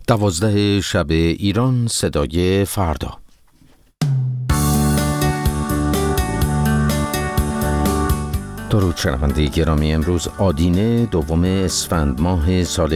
12 شب ایران صدای فردا. درود شنونده گرامی، امروز آدینه دوم اسفند ماه سال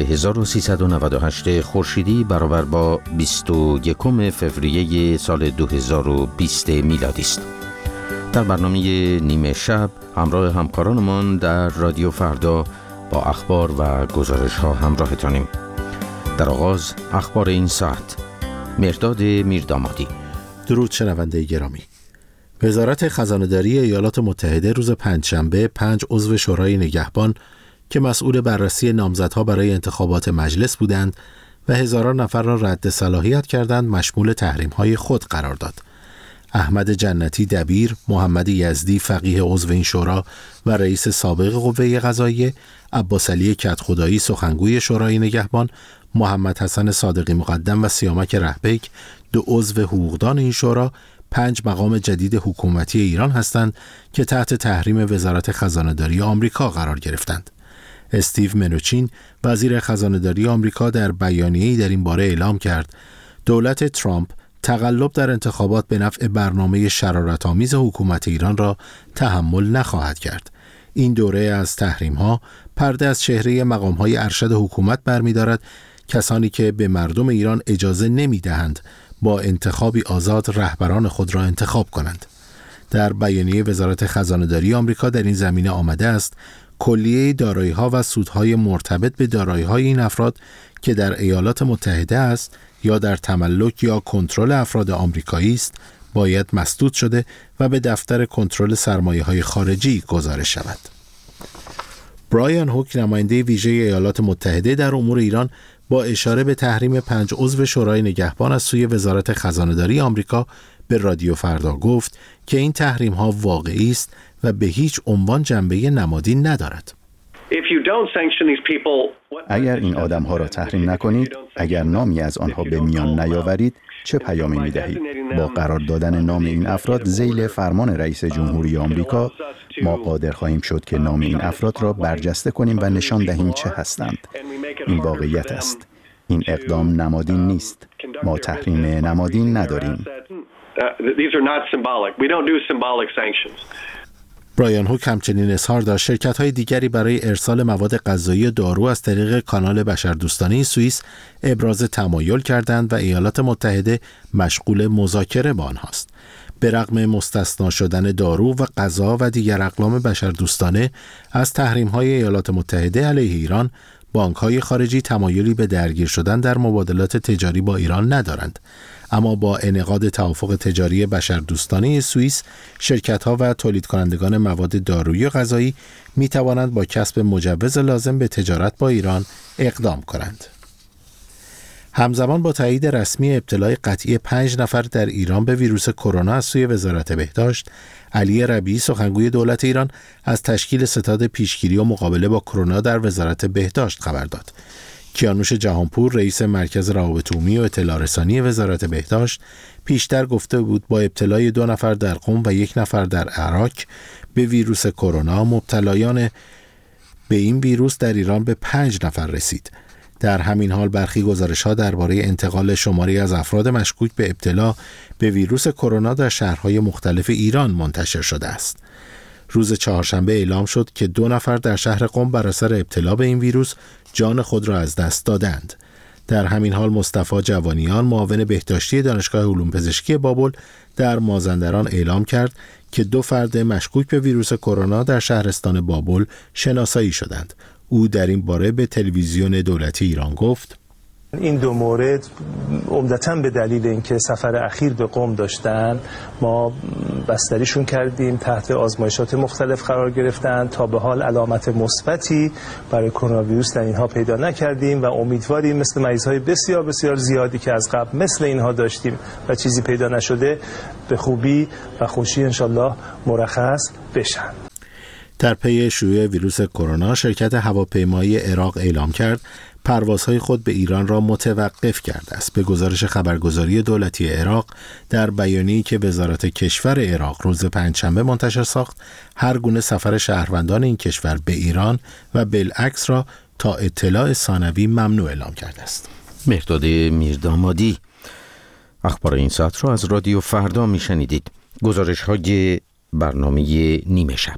1398 خورشیدی برابر با 21 فوریه سال 2020 میلادی است. در برنامه نیمه شب همراه همکارانمان در رادیو فردا با اخبار و گزارش ها همراهتانیم. در آغاز اخبار این ساعت. مرداد میردامادی. درود شنونده گرامی. وزارت خزانه‌داری ایالات متحده روز پنجشنبه 5 عضو شورای نگهبان که مسئول بررسی نامزدها برای انتخابات مجلس بودند و هزاران نفر را رد صلاحیت کردند مشمول تحریم‌های خود قرار داد. احمد جنتی دبیر، محمد یزدی فقیه عضو این شورا و رئیس سابق قوه قضاییه، عباس علی کدخدایی سخنگوی شورای نگهبان، محمد حسن صادقی مقدم و سیامک رهبیک 2 عضو حقوقدان این شورا 5 مقام جدید حکومتی ایران هستند که تحت تحریم وزارت خزانه‌داری آمریکا قرار گرفتند. استیو منوچین وزیر خزانه‌داری آمریکا در بیانیه‌ای در این باره اعلام کرد دولت ترامپ تقلب در انتخابات به نفع برنامه شرارت‌آمیز حکومت ایران را تحمل نخواهد کرد. این دوره از تحریم‌ها پرده از چهره مقام‌های ارشد حکومت برمی‌دارد، کسانی که به مردم ایران اجازه نمی‌دهند با انتخابی آزاد رهبران خود را انتخاب کنند. در بیانیه وزارت خزانه‌داری آمریکا در این زمینه آمده است کلیه دارایی‌ها و سودهای مرتبط به دارایی‌های این افراد که در ایالات متحده است یا در تملک یا کنترل افراد آمریکایی است باید مسدود شده و به دفتر کنترل سرمایه‌های خارجی گزارش شود. برایان هوک نماینده ویژه ایالات متحده در امور ایران با اشاره به تحریم 5 عضو شورای نگهبان از سوی وزارت خزانه‌داری آمریکا به رادیو فردا گفت که این تحریم‌ها واقعی است و به هیچ عنوان جنبه نمادین ندارد. اگر این آدم‌ها را تحریم نکنید، اگر نامی از آنها به میان نیاورید، چه پیامی می‌دهید؟ با قرار دادن نام این افراد ذیل فرمان رئیس جمهوری آمریکا، ما قادر خواهیم شد که نام این افراد را برجسته کنیم و نشان دهیم چه هستند. این واقعیت است. این اقدام نمادین نیست. ما تحریم نمادین نداریم. برایان هوک همچنین اظهار داشت شرکت‌های دیگری برای ارسال مواد غذایی و دارو از طریق کانال بشردوستانه سوئیس ابراز تمایل کردند و ایالات متحده مشغول مذاکره با آنهاست. به رغم مستثنا شدن دارو و غذا و دیگر اقلام بشردوستانه از تحریم‌های ایالات متحده علیه ایران، بانک‌های خارجی تمایلی به درگیر شدن در مبادلات تجاری با ایران ندارند. اما با انعقاد توافق تجاری بشردوستانه سوئیس، شرکت‌ها و تولید کنندگان مواد دارویی و غذایی می‌توانند با کسب مجوز لازم به تجارت با ایران اقدام کنند. همزمان با تایید رسمی ابتلای قطعی 5 نفر در ایران به ویروس کرونا از سوی وزارت بهداشت، علی ربیعی سخنگوی دولت ایران از تشکیل ستاد پیشگیری و مقابله با کرونا در وزارت بهداشت خبر داد. کیانوش جهانپور رئیس مرکز روابط عمومی و اطلاع رسانی وزارت بهداشت پیشتر گفته بود با ابتلای 2 نفر در قم و 1 نفر در عراق به ویروس کرونا، مبتلایان به این ویروس در ایران به 5 نفر رسید. در همین حال برخی گزارش‌ها درباره انتقال شماری از افراد مشکوک به ابتلا به ویروس کرونا در شهرهای مختلف ایران منتشر شده است. روز چهارشنبه اعلام شد که 2 نفر در شهر قم بر اثر ابتلا به این ویروس جان خود را از دست دادند. در همین حال مصطفی جوانیان معاون بهداشتی دانشگاه علوم پزشکی بابل در مازندران اعلام کرد که 2 فرد مشکوک به ویروس کرونا در شهرستان بابل شناسایی شدند. او در این باره به تلویزیون دولتی ایران گفت این 2 مورد عمدتاً به دلیل اینکه سفر اخیر به قم داشتن ما بستریشون کردیم، تحت آزمایشات مختلف قرار گرفتن. تا به حال علامت مثبتی برای کرونا ویروس در اینها پیدا نکردیم و امیدواریم مثل مریض‌های بسیار بسیار زیادی که از قبل مثل اینها داشتیم و چیزی پیدا نشده به خوبی و خوشی انشالله مرخص بشن. در پی شیوع ویروس کرونا، شرکت هواپیمایی عراق اعلام کرد پروازهای خود به ایران را متوقف کرده است. به گزارش خبرگزاری دولتی عراق در بیانیه‌ای که وزارت کشور عراق روز پنجشنبه منتشر ساخت، هر گونه سفر شهروندان این کشور به ایران و بالعکس را تا اطلاع ثانوی ممنوع اعلام کرده است. مهرداد میردامادی. اخبار این ساعت را از رادیو فردا میشنیدید. گزارش های برنامه نیمه شب.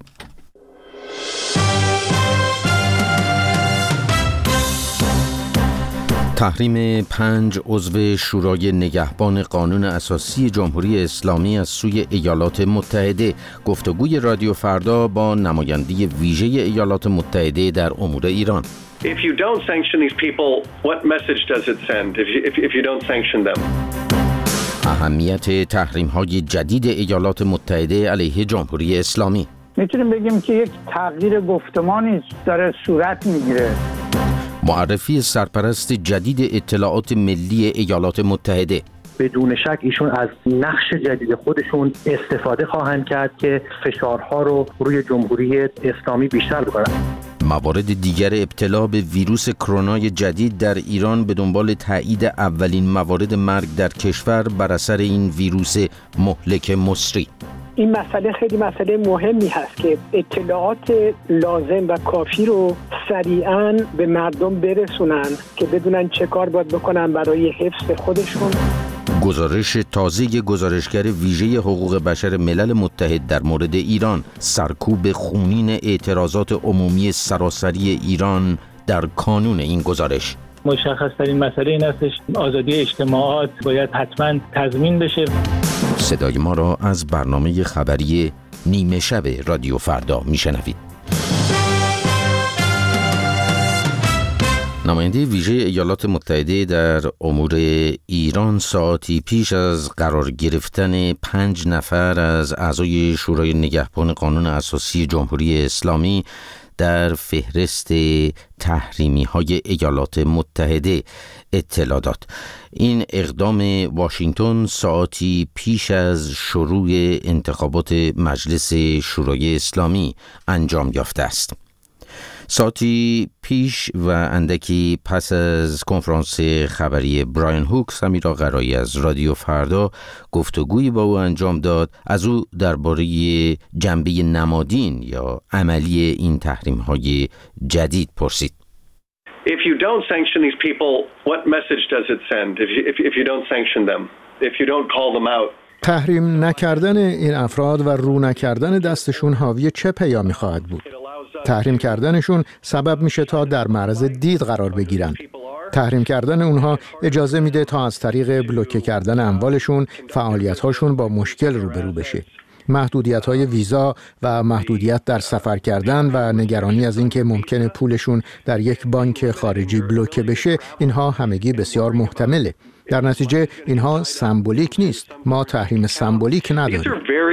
تحریم 5 عضو شورای نگهبان قانون اساسی جمهوری اسلامی از سوی ایالات متحده. گفتگوی رادیو فردا با نماینده ویژه ایالات متحده در امور ایران. If you don't sanction these people, what message does it send if you don't sanction them? اهمیت تحریم‌های جدید ایالات متحده علیه جمهوری اسلامی. میتونیم بگیم که یک تغییر گفتمانی داره صورت میگیره. معرفی سرپرست جدید اطلاعات ملی ایالات متحده. بدون شک ایشون از نقش جدید خودشون استفاده خواهند کرد که فشارها رو روی جمهوری اسلامی بیشتر بکنن. موارد دیگر ابتلا به ویروس کرونا جدید در ایران به دنبال تایید اولین موارد مرگ در کشور بر اثر این ویروس مهلک مصری. این مسئله خیلی مسئله مهمی هست که اطلاعات لازم و کافی رو سریعاً به مردم برسونن که بدونن چه کار باید بکنن برای حفظ خودشون. گزارش تازه گزارشگر ویژه حقوق بشر ملل متحد در مورد ایران. سرکوب خونین اعتراضات عمومی سراسری ایران در کانون این گزارش. مشخص‌ترین مسئله این استش آزادی اجتماعات باید حتما تضمین بشه. صدای ما را از برنامه خبری نیمه شب رادیو فردا میشنوید. نماینده ویژه ایالات متحده در امور ایران ساعتی پیش از قرار گرفتن 5 نفر از اعضای شورای نگهبان قانون اساسی جمهوری اسلامی در فهرست تحریمی های ایالات متحده اطلاع داد. این اقدام واشنگتن ساعتی پیش از شروع انتخابات مجلس شورای اسلامی انجام یافته است. ساعتی پیش و اندکی پس از کنفرانس خبری براین هوکس، امیر آقرایی از رادیو فردا گفتگویی با او انجام داد. از او درباره جنبه نمادین یا عملی این تحریم‌های جدید پرسید. If you don't sanction these people, what message does it send if you don't sanction them? If you don't call them out? تحریم نکردن این افراد و رو نکردن دستشون حاوی چه پیامی خواهد بود؟ تحریم کردنشون سبب میشه تا در معرض دید قرار بگیرن. تحریم کردن اونها اجازه میده تا از طریق بلوکه کردن اموالشون فعالیت‌هاشون با مشکل روبرو بشه. محدودیت‌های ویزا و محدودیت در سفر کردن و نگرانی از اینکه ممکنه پولشون در یک بانک خارجی بلوکه بشه، اینها همگی بسیار محتمله. در نتیجه اینها سمبولیک نیست. ما تحریم سمبولیک نداریم.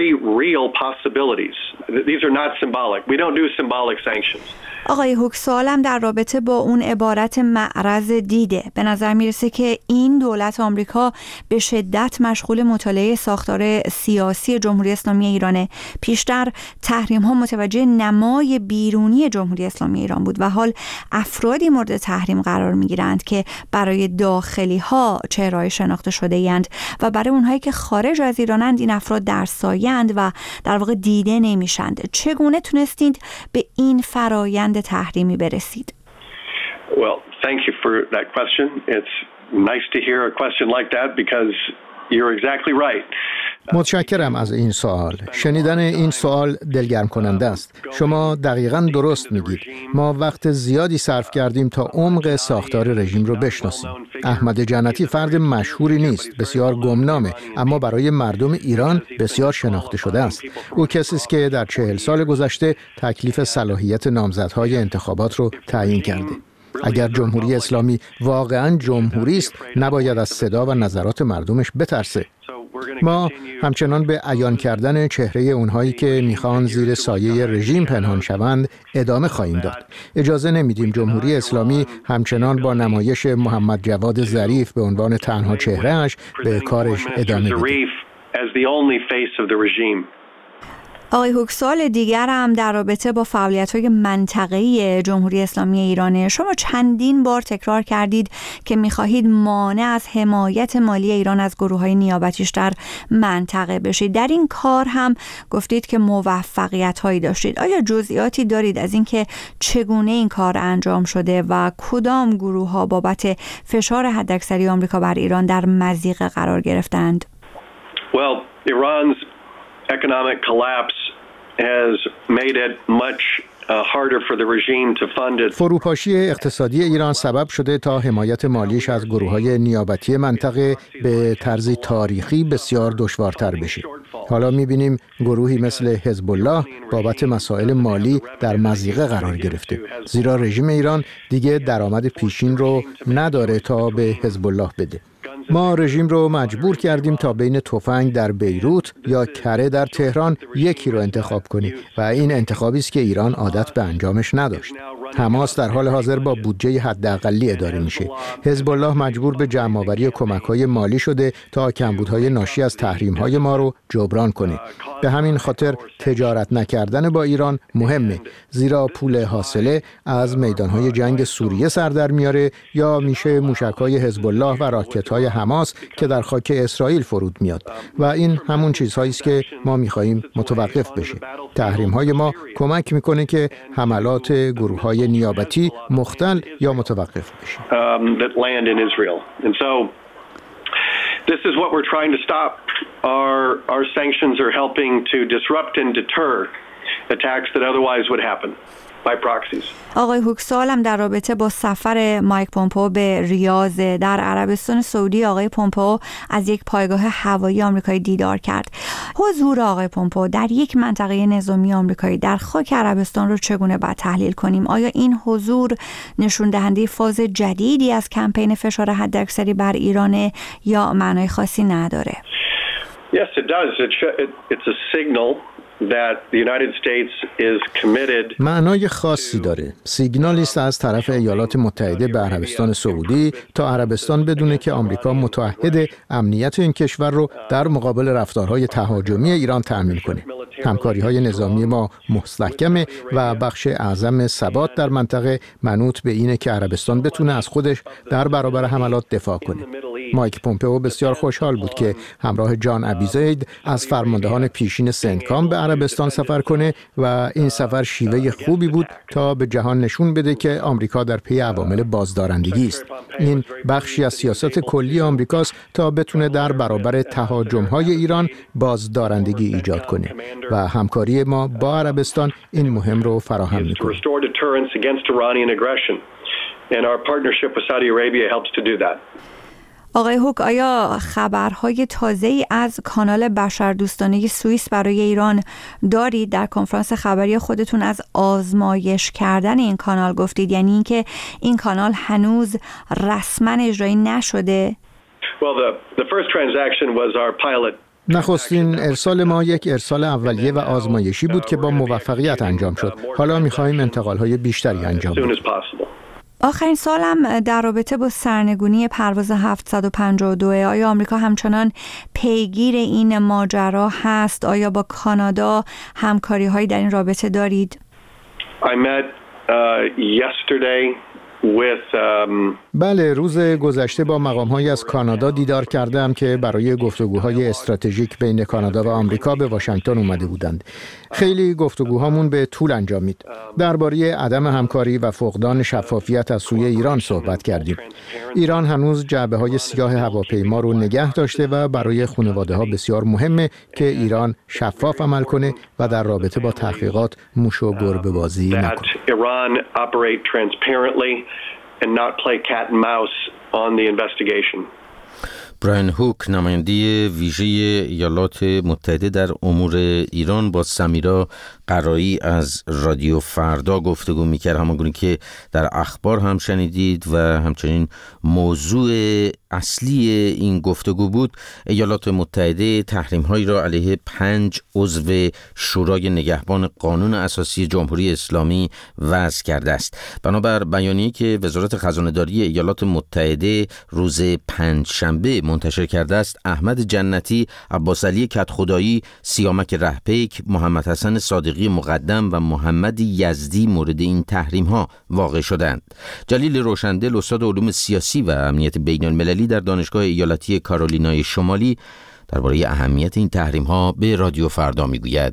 آقای هوک، سوالم در رابطه با اون عبارت معرض دیده. به نظر میرسه که این دولت آمریکا به شدت مشغول مطالعه ساختار سیاسی جمهوری اسلامی ایرانه. پیشتر تحریم ها متوجه نمای بیرونی جمهوری اسلامی ایران بود و حال افرادی مورد تحریم قرار میگیرند که برای داخلی ها چهره‌های شناخته شده اند و برای اونهایی که خارج از ایرانند این افراد در سایه‌اند و در واقع دیده نمیشند. چگونه تونستید به این فرایند تحریمی برسید؟ Well, thank you for that question. It's nice to hear a question like that because you're exactly right. متشکرم از این سوال. شنیدن این سوال دلگرم کننده است. شما دقیقاً درست میگید. ما وقت زیادی صرف کردیم تا عمق ساختار رژیم رو بشناسیم. احمد جنتی فرد مشهوری نیست، بسیار گمنامه، اما برای مردم ایران بسیار شناخته شده است. او کسی است که در 40 سال گذشته تکلیف صلاحیت نامزدهای انتخابات رو تعیین کرده. اگر جمهوری اسلامی واقعاً جمهوری است، نباید از صدا و نظرات مردمش بترسه. ما همچنان به عیان کردن چهره اونهایی که میخوان زیر سایه رژیم پنهان شوند ادامه خواهیم داد. اجازه نمیدیم جمهوری اسلامی همچنان با نمایش محمد جواد ظریف به عنوان تنها چهرهش به کارش ادامه بده. آقای هوک، سوال دیگر هم در رابطه با فعالیت‌های منطقه‌ای جمهوری اسلامی ایرانه. شما چندین بار تکرار کردید که می‌خواهید مانع از حمایت مالی ایران از گروه‌های نیابتیش در منطقه بشید. در این کار هم گفتید که موفقیت‌هایی داشتید. آیا جزئیاتی دارید از اینکه چگونه این کار انجام شده و کدام گروه‌ها بابت فشار حداکثری آمریکا بر ایران در مضیقه قرار گرفتند؟ Well, Iran's economic collapse has made it much harder for the regime to fund it. فروپاشی اقتصادی ایران سبب شده تا حمایت مالیش از گروه‌های نیابتی منطقه به طرزی تاریخی بسیار دشوارتر بشه. حالا می‌بینیم گروهی مثل حزب الله بابت مسائل مالی در مضیقه قرار گرفته، زیرا رژیم ایران دیگه درآمد پیشین رو نداره تا به حزب الله بده. ما رژیم رو مجبور کردیم تا بین تفنگ در بیروت یا کره در تهران یکی رو انتخاب کنه و این انتخابی است که ایران عادت به انجامش نداشت. حماس در حال حاضر با بودجه حداقلی اداره میشه. حزب الله مجبور به جمع‌آوری کمک‌های مالی شده تا کمبودهای ناشی از تحریم‌های ما رو جبران کنه. به همین خاطر تجارت نکردن با ایران مهمه، زیرا پول حاصله از میدان‌های جنگ سوریه سر در میاره یا میشه موشک‌های حزب الله و راکت‌های حماس که در خاک اسرائیل فرود میاد و این همون چیزهایی است که ما می‌خواهیم متوقف بشه. تحریم‌های ما کمک می‌کنه که حملات گروه‌های نیابتی مختل یا متوقف بشه. This is what we're trying to stop. Our sanctions are helping to disrupt and deter attacks that otherwise would happen by proxies. آقای هوک، سوالم در رابطه با سفر مایک پومپئو به ریاض. در عربستان سعودی آقای پومپئو از یک پایگاه هوایی آمریکایی دیدار کرد. حضور آقای پومپئو در یک منطقه نظامی آمریکایی در خاک عربستان رو چگونه باید تحلیل کنیم؟ آیا این حضور نشون دهنده فاز جدیدی از کمپین فشار حداکثری بر ایران یا معنای خاصی نداره؟ Yes, it does. It's a signal that the United States is committed. معنای خاصی داره. سیگنالی است از طرف ایالات متحده به عربستان سعودی تا عربستان بدونه که آمریکا متعهد امنیت این کشور رو در مقابل رفتارهای تهاجمی ایران تأمین کنه. همکاری‌های نظامی ما مستحکمه و بخش اعظم ثبات در منطقه منوط به اینه که عربستان بتونه از خودش در برابر حملات دفاع کنه. مایک پومپئو بسیار خوشحال بود که همراه جان ابیزید از فرماندهان پیشین سنتکام به عربستان سفر کنه و این سفر شیوه خوبی بود تا به جهان نشون بده که آمریکا در پی عوامل بازدارندگی است. این بخشی از سیاست کلی آمریکاست تا بتونه در برابر تهاجم‌های ایران بازدارندگی ایجاد کنه و همکاری ما با عربستان این مهم رو فراهم می‌کنه. آقای هوک، آیا خبرهای تازه‌ای از کانال بشردوستانه سوئیس برای ایران دارید؟ در کنفرانس خبری خودتون از آزمایش کردن این کانال گفتید، یعنی اینکه این کانال هنوز رسما اجرایی نشده؟ نخستین ارسال ما یک ارسال اولیه و آزمایشی بود که با موفقیت انجام شد. حالا می‌خواهیم انتقال‌های بیشتری انجام بدیم. آخرین سالم در رابطه با سرنگونی پرواز 752. آیا آمریکا همچنان پیگیر این ماجرا هست؟ آیا با کانادا همکاری هایی در این رابطه دارید؟ بله، روز گذشته با مقام‌هایی از کانادا دیدار کردم که برای گفتگوهای استراتژیک بین کانادا و آمریکا به واشنگتن اومده بودند. خیلی گفتگوهامون به طول انجامید. درباره عدم همکاری و فقدان شفافیت از سوی ایران صحبت کردیم. ایران هنوز جعبه‌های سیاه هواپیما رو نگه داشته و برای خانواده‌ها بسیار مهمه که ایران شفاف عمل کنه و در رابطه با تحقیقات موش و گربه بازی نکنه. and not play cat and mouse on the investigation. براین هوک، نماینده ویژه ایالات متحده در امور ایران، با سمیرا قرایی از رادیو فردا گفتگو میکرد، همونگونه که در اخبار هم شنیدید، و همچنین موضوع اصلی این گفتگو بود، ایالات متحده تحریم‌هایی را علیه 5 عضو شورای نگهبان قانون اساسی جمهوری اسلامی وضع کرده است. بنابر بیانیه‌ای که وزارت خزانه‌داری ایالات متحده روز پنجشنبه منتشر کرده است، احمد جنتی، عباس علی کدخدایی، سیامک رهپیک، محمد حسن صادقی مقدم و محمد یزدی مورد این تحریم‌ها واقع شدند. جلیل روشندل، استاد علوم سیاسی و امنیت بین‌المللی در دانشگاه ایالتی کارولینای شمالی، درباره اهمیت این تحریم‌ها به رادیو فردا میگوید: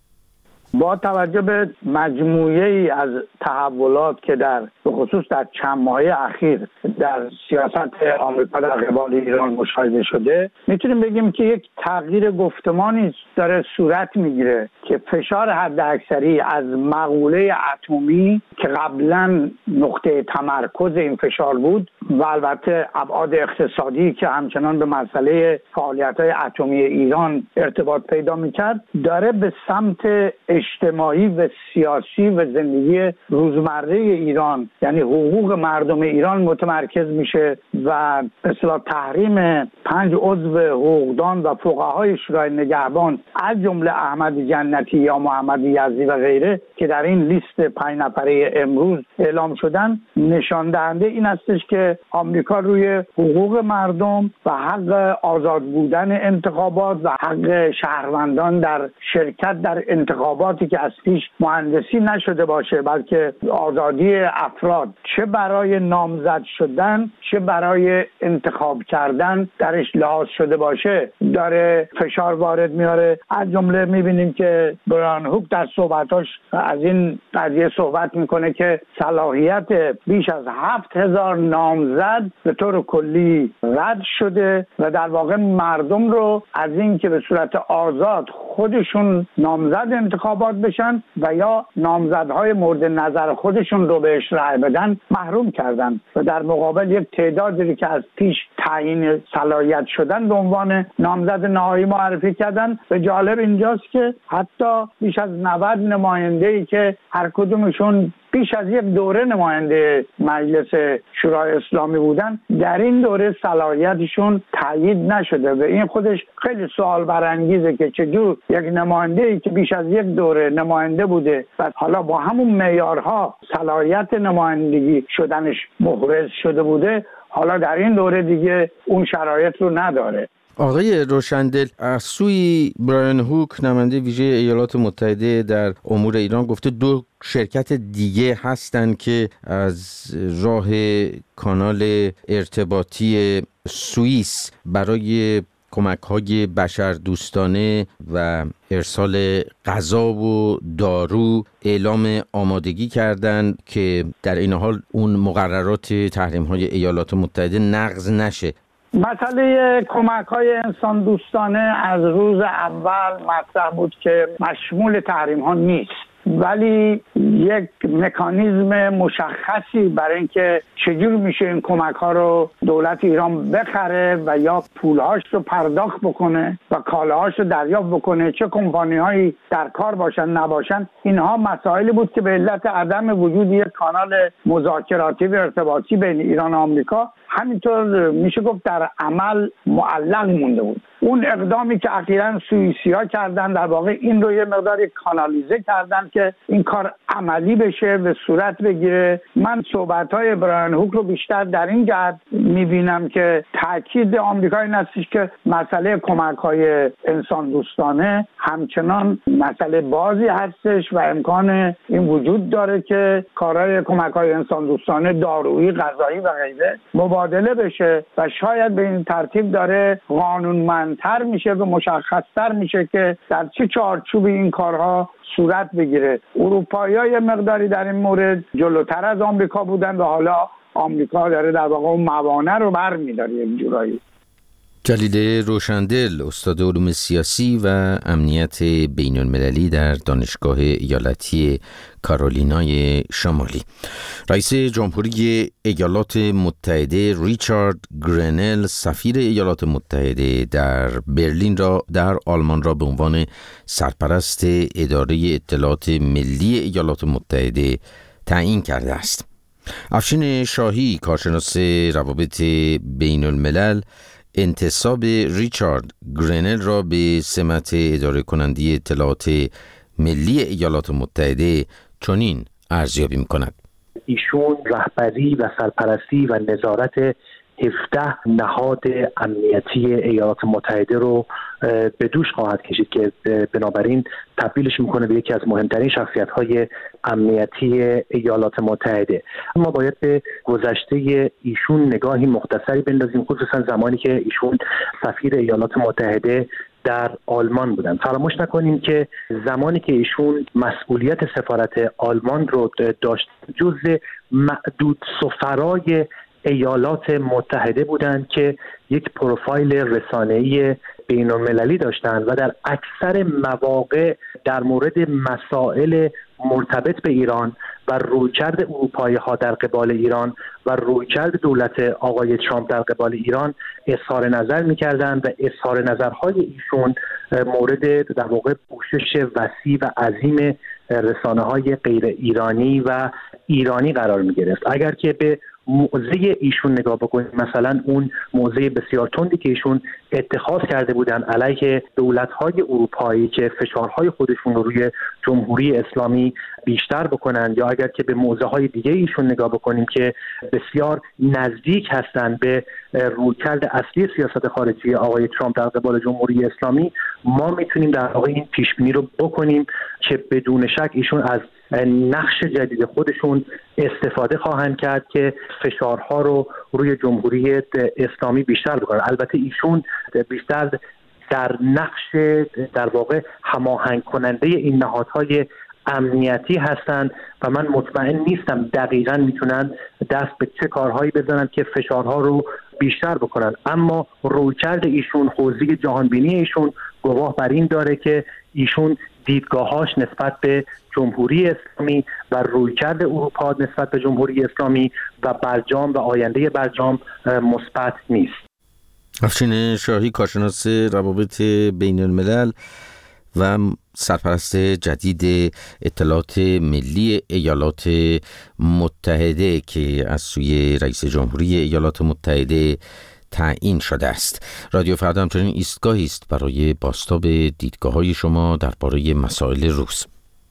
با توجه به مجموعه ای از تحولات که به خصوص در چند ماهه اخیر در سیاست آمریکا در قبال ایران مشاهده شده، میتونیم بگیم که یک تغییر گفتمانی داره صورت میگیره که فشار حداکثری از مقوله اتمی که قبلا نقطه تمرکز این فشار بود و البته ابعاد اقتصادی که همچنان به مسئله فعالیت‌های اتمی ایران ارتباط پیدا میکرد، داره به سمت اجتماعی و سیاسی و زندگی روزمره ایران، یعنی حقوق مردم ایران متمرکز میشه و به اصطلاح تحریم 5 عضو حقوقدان و فقهای شورای نگهبان از جمله احمد جنتی یا محمد یزدی و غیره که در این لیست 5 نفره امروز اعلام شدن، نشان دهنده این استش که آمریکا روی حقوق مردم و حق آزاد بودن انتخابات و حق شهروندان در شرکت در انتخاباتی که از پیش مهندسی نشده باشه، بلکه آزادی افراد چه برای نامزد شدن چه برای انتخاب کردن درش لحاظ شده باشه، داره فشار وارد میاره. از جمله میبینیم که برایان هوک در صحبتاش از این قضیه صحبت میکنه که صلاحیت بیش از 7000 نامزد به طور کلی رد شده و در واقع مردم رو از این که به صورت آزاد خودشون نامزد انتخابات بشن و یا نامزدهای مورد نظر خودشون رو بهش رأی بدن محروم کردن و در مقابل یک تعدادی که از پیش تعیین صلاحیت شدن به عنوان نامزد نهایی معرفی کردن. و جالب اینجاست که حتی بیش از 90 نماینده‌ای که هر کدومشون بیش از یک دوره نماینده مجلس شورای اسلامی بودن، در این دوره صلاحیتشون تایید نشده و این خودش خیلی سوال برانگیزه که چجور یک نماینده‌ای که بیش از یک دوره نماینده بوده و حالا با همون معیارها صلاحیت نمایندگی شدنش محرز شده بوده، حالا در این دوره دیگه اون شرایط رو نداره. آقای روشندل، از سوی برایان هوک، نماینده ویژه ایالات متحده در امور ایران، گفته 2 شرکت دیگه هستن که از راه کانال ارتباطی سوئیس برای کمک‌های بشردوستانه و ارسال غذا و دارو اعلام آمادگی کردند که در این حال اون مقررات تحریم‌های ایالات متحده نقض نشه. مسئله کمک‌های انسان دوستانه از روز اول مطرح بود که مشمول تحریم‌ها نیست، ولی یک مکانیزم مشخصی برای اینکه چجور میشه این کمک‌ها رو دولت ایران بخره و یا پولهاش رو پرداخت بکنه و کالاهاش رو دریافت بکنه، چه کمپانی‌هایی در کار باشن نباشن، اینها مسائلی بود که به علت عدم وجود یک کانال مذاکراتی و ارتباطی بین ایران و آمریکا همینطور میشه گفت در عمل معلق مونده بود. اون اقدامی که اخیراً سوئیسی‌ها کردن در واقع این رو یه مقداری کانالیزه کردن که این کار عملی بشه و صورت بگیره. من صحبت‌های برایان هوک رو بیشتر در این جهت می‌بینم که تاکید آمریکا این هستش که مسئله کمک‌های انسان دوستانه همچنان مسئله بازی هستش و امکان این وجود داره که کارهای کمک‌های انسان دوستانه، دارویی، غذایی و غیره مبادله بشه و شاید به این ترتیب داره قانونمندتر میشه و مشخصتر میشه که در چه چارچوبی این کارها صورت بگیره. اروپایی‌ها یه مقداری در این مورد جلوتر از آمریکا بودن و حالا آمریکا داره در واقع اون موانع رو برمی‌داره یک جورایی. جلیل روشندل، استاد علوم سیاسی و امنیت بین‌المللی در دانشگاه ایالتی کارولینای شمالی. رئیس جمهوری ایالات متحده ریچارد گرنل، سفیر ایالات متحده در برلین در آلمان را به عنوان سرپرست اداره اطلاعات ملی ایالات متحده تعیین کرده است. افشین شاهی، کارشناس روابط بین الملل، انتصاب ریچارد گرینل را به سمت اداره کننده اطلاعات ملی ایالات متحده چنین ارزیابی می‌کند. ایشون رهبری و سرپرستی و نظارت 17 نهاد امنیتی ایالات متحده رو به دوش خواهد کشید که بنابراین تبدیلش میکنه به یکی از مهمترین شخصیت‌های امنیتی ایالات متحده. اما باید به گذشته ایشون نگاهی مختصری بندازیم، خصوصا زمانی که ایشون سفیر ایالات متحده در آلمان بودن. فراموش نکنیم که زمانی که ایشون مسئولیت سفارت آلمان رو داشت، جزء معدود سفرای ایالات متحده بودند که یک پروفایل رسانه‌ای بین‌المللی داشتند و در اکثر مواقع در مورد مسائل مرتبط به ایران و رویکرد اروپایی‌ها در قبال ایران و رویکرد دولت آقای ترامپ در قبال ایران اظهار نظر می‌کردند و اظهار نظرهای ایشون مورد در واقع پوشش وسیع و عظیم رسانه‌های غیر ایرانی و ایرانی قرار می‌گرفت. اگر که به موضع ایشون نگاه بکنید، مثلا اون موضع بسیار تندی که ایشون اتخاذ کرده بودن علیه دولت‌های اروپایی که فشارهای خودشون رو روی جمهوری اسلامی بیشتر بکنن، یا اگر که به موضع‌های دیگه ایشون نگاه بکنیم که بسیار نزدیک هستند به رویکرد اصلی سیاست خارجی آقای ترامپ در قبال جمهوری اسلامی، ما میتونیم در واقع این پیش‌بینی رو بکنیم که بدون شک ایشون از نقش جدید خودشون استفاده خواهند کرد که فشارها رو روی جمهوری اسلامی بیشتر بکنن. البته ایشون بیشتر در نقش در واقع هماهنگ کننده این نهادهای امنیتی هستند و من مطمئن نیستم دقیقاً میتونن دست به چه کارهایی بزنن که فشارها رو بیشتر بکنن. اما رویکرد ایشون، حوزه جهانبینی ایشون گواه بر این داره که ایشون دیدگاهاش نسبت به جمهوری اسلامی و رویکرد اروپا نسبت به جمهوری اسلامی و برجام و آینده برجام مثبت نیست. افشین شاهی، کارشناس روابط بین الملل و سرپرست جدید اطلاعات ملی ایالات متحده که از سوی رئیس جمهوری ایالات متحده تعیین شده است. رادیو فردا همچنین ایستگاهی است برای بازتاب دیدگاه‌های شما درباره مسائل روز.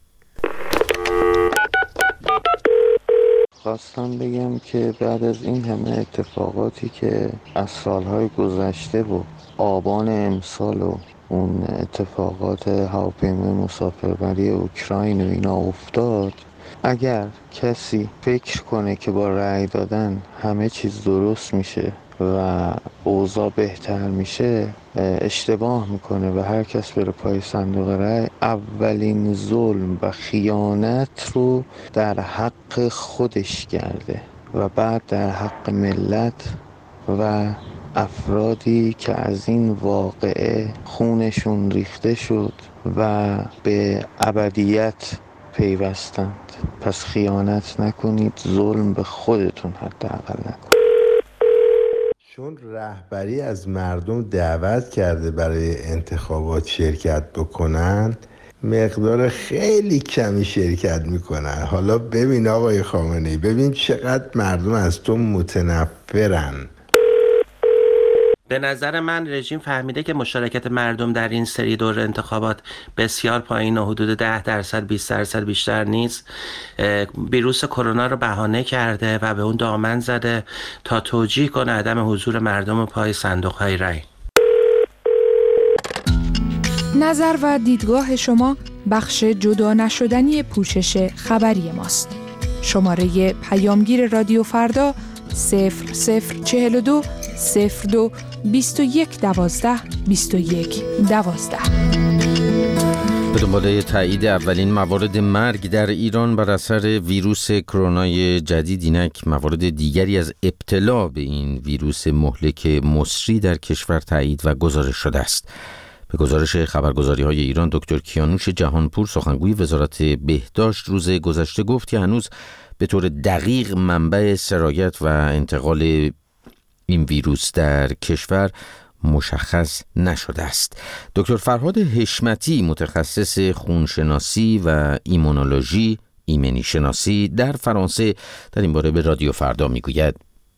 خواستم بگم که بعد از این همه اتفاقاتی که از سالهای گذشته و آبان امسال و اون اتفاقات هواپیمای مسافربری اوکراین و اینا افتاد، اگر کسی فکر کنه که با رأی دادن همه چیز درست میشه و اوضاع بهتر میشه، اشتباه میکنه و هر کس بره پای صندوق رأی اولین ظلم و خیانت رو در حق خودش کرده و بعد در حق ملت و افرادی که از این واقعه خونشون ریخته شد و به ابدیت پیوستند. پس خیانت نکنید، ظلم به خودتون حداقل نکنید. چون رهبری از مردم دعوت کرده برای انتخابات شرکت بکنن، مقدار خیلی کمی شرکت میکنن. حالا ببین آقای خامنه‌ای، ببین چقدر مردم از تو متنفرن. به نظر من رژیم فهمیده که مشارکت مردم در این سری دور انتخابات بسیار پایین و حدود 10%، 20% بیشتر نیست. ویروس کرونا رو بهانه کرده و به اون دامن زده تا توجیه کنه عدم حضور مردم پای صندوق‌های رای. نظر و دیدگاه شما بخش جدا نشدنی پوشش خبری ماست. شماره پیامگیر رادیو فردا 0042 02 21 12 21 12. به دنبال تایید اولین موارد مرگ در ایران بر اثر ویروس کرونای جدید، اینک موارد دیگری از ابتلا به این ویروس مهلک مصری در کشور تایید و گزارش شده است. به گزارش خبرگزاری‌های ایران، دکتر کیانوش جهانپور، سخنگوی وزارت بهداشت، روز گذشته گفت که هنوز به طور دقیق منبع سرایت و انتقال این ویروس در کشور مشخص نشده است. دکتر فرهاد حشمتی، متخصص خونشناسی و ایمونولوژی، ایمنی شناسی در فرانسه در این باره به رادیو فردا میگوید.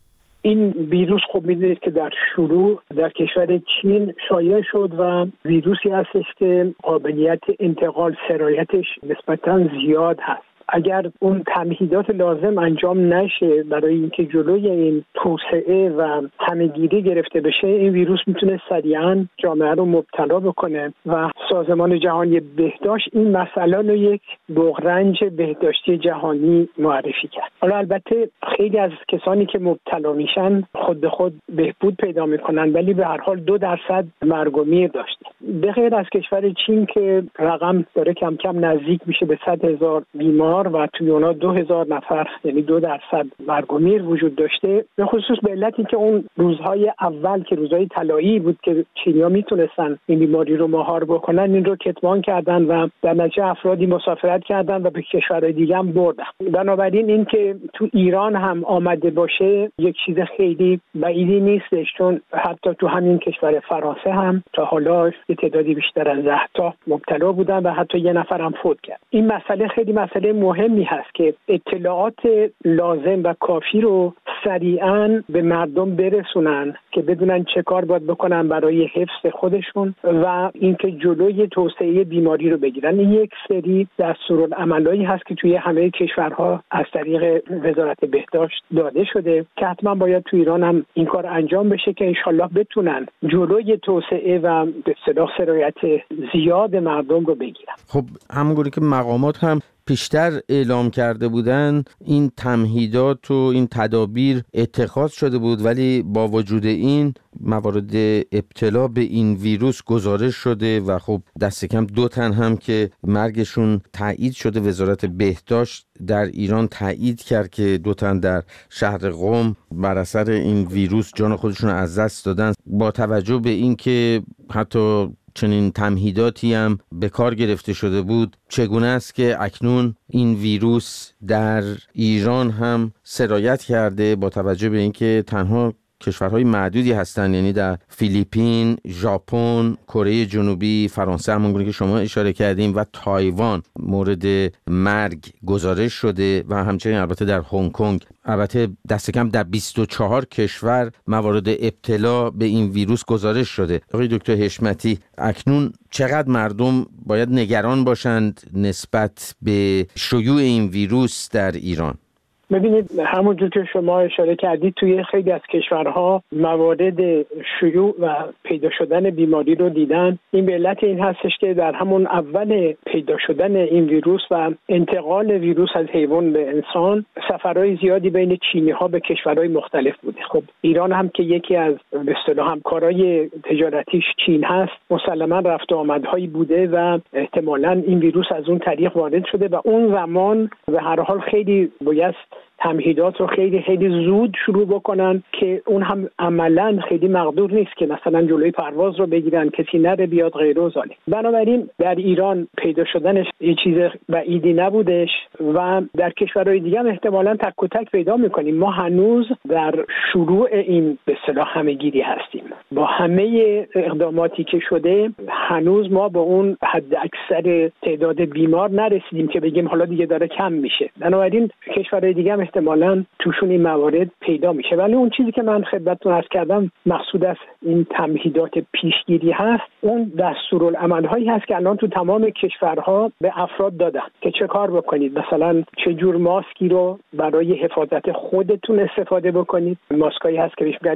این ویروس خب میدونید که در شروع در کشور چین شایع شد و ویروسی هستش که قابلیت انتقال سرایتش نسبتاً زیاد هست. اگر اون تمهیدات لازم انجام نشه برای اینکه جلوی این توسعه و همه‌گیری گرفته بشه، این ویروس میتونه سریعاً جامعه رو مبتلا بکنه و سازمان جهانی بهداشت این مسئله رو یک بحران بهداشتی جهانی معرفی کرد. حالا البته خیلی از کسانی که مبتلا میشن خود به خود بهبود پیدا میکنن، ولی به هر حال 2% مرگ و میر داشته. به غیر از کشور چین که رقم داره کم کم نزدیک میشه به 100,000 بیمار و توی اونا 2,000 نفر یعنی 2% مرگ و میر وجود داشته، به خصوص به علتی که اون روزهای اول که روزهای طلایی بود که چینی‌ها میتونستن این بیماری رو مهار بکنن، این رو کتمان کردن و در نتیجه افرادی مسافرت کردن و به کشورهای دیگه هم بردن. بنابراین این که تو ایران هم آمده باشه یک چیز خیلی بعیدی نیستش، چون حتی تو همین کشور فرانسه هم تا حالا تعدادی بیشتر از 10 تا مبتلا بودن و حتی 1 نفر هم فوت کرد. این مسئله خیلی مسئله مهمی هست که اطلاعات لازم و کافی رو سریعاً به مردم برسونن که بدونن چه کار باید بکنن برای حفظ خودشون و اینکه جلوی توسعه بیماری رو بگیرن. این یک سری دستورالعملایی هست که توی همه کشورها از طریق وزارت بهداشت داده شده که حتما باید تو ایران هم این کار انجام بشه که انشالله بتونن جلوی توسعه و به اصطلاح سرایت زیاد مردم رو بگیرن. خب همونگونه که مقامات هم پیشتر اعلام کرده بودن، این تمهیدات و این تدابیر اتخاذ شده بود، ولی با وجود این موارد ابتلا به این ویروس گزارش شده و خب دست کم 2 تن هم که مرگشون تایید شده. وزارت بهداشت در ایران تایید کرد که 2 تن در شهر قم بر اثر این ویروس جان خودشون از دست دادن. با توجه به این که حتی چنین تمهیداتی هم به کار گرفته شده بود، چگونه است که اکنون این ویروس در ایران هم سرایت کرده با توجه به اینکه تنها کشورهای معدودی هستند، یعنی در فیلیپین، ژاپن، کره جنوبی، فرانسه همونگونه که شما اشاره کردیم و تایوان مورد مرگ گزارش شده و همچنین البته در هنگ کنگ. البته دست کم در 24 کشور موارد ابتلا به این ویروس گزارش شده. آقای دکتر حشمتی، اکنون چقدر مردم باید نگران باشند نسبت به شیوع این ویروس در ایران؟ ببینید، همونجور که شما اشاره کردید توی خیلی از کشورها موارد شیوع و پیدا شدن بیماری رو دیدن. این به علت این هستش که در همون اول پیدا شدن این ویروس و انتقال ویروس از حیوان به انسان سفرهای زیادی بین چینی‌ها به کشورهای مختلف بوده. خب ایران هم که یکی از به اصطلاح همکارای تجارتیش چین هست، مسلماً رفت و آمدهایی بوده و احتمالاً این ویروس از اون طریق وارد شده و اون زمان به هر حال خیلی باید تمهیدات رو خیلی زود شروع بکنن که اون هم عملاً خیلی مقدور نیست که مثلا جلوی پرواز رو بگیرن، کسی نره بیاد غیره و ذالک. بنابراین در ایران پیدا شدنش یه چیز بعیدی نبودش و در کشورهای دیگه هم احتمالاً تک و تک پیدا میکنیم. ما هنوز در شروع این به اصطلاح همه‌گیری هستیم. با همه اقداماتی که شده هنوز ما به اون حد اکثر تعداد بیمار نرسیدیم که بگیم حالا دیگه داره کم میشه. بنابراین کشورهای دیگه هم احتمالاً توشون این موارد پیدا میشه، ولی اون چیزی که من خدمتتون عرض کردم مقصود از این تمهیدات پیشگیری هست، اون دستورالعمل‌هایی هست که الان تو تمام کشورها به افراد دادن که چه کار بکنید. مثلا چه جور ماسکی رو برای حفاظت خودتون استفاده بکنید. ماسکایی هست که بهش میگن